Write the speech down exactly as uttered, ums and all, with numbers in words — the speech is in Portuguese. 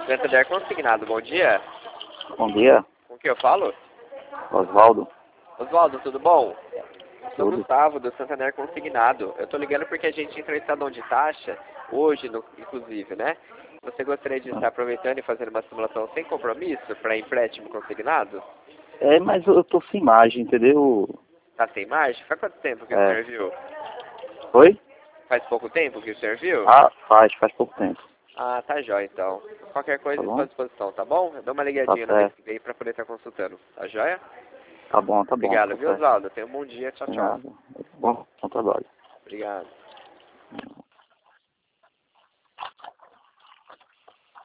Santander Consignado, bom dia. Bom dia, Com quem eu falo? Osvaldo. Oswaldo, tudo bom? Eu sou o Tudo. Gustavo, do Santander Consignado. Eu tô ligando porque a gente entrou em estadão de taxa, hoje, no, inclusive, né? Você gostaria de estar aproveitando e fazendo uma simulação sem compromisso para empréstimo consignado? É, mas eu tô sem imagem, entendeu? Tá sem margem? Faz quanto tempo que o É. senhor viu? Oi? Faz pouco tempo que o senhor viu? Ah, faz, faz pouco tempo. Ah, tá jóia então. Qualquer coisa Tá à sua bom? disposição, tá bom? Eu dou uma Tá ligadinha na vez certo. que vem pra poder estar consultando. Tá jóia? Tá bom, tá bom, Obrigado, tá viu, certo. Oswaldo? Tenha um bom dia. Tchau, De tchau. nada. Bom, bom trabalho. Obrigado.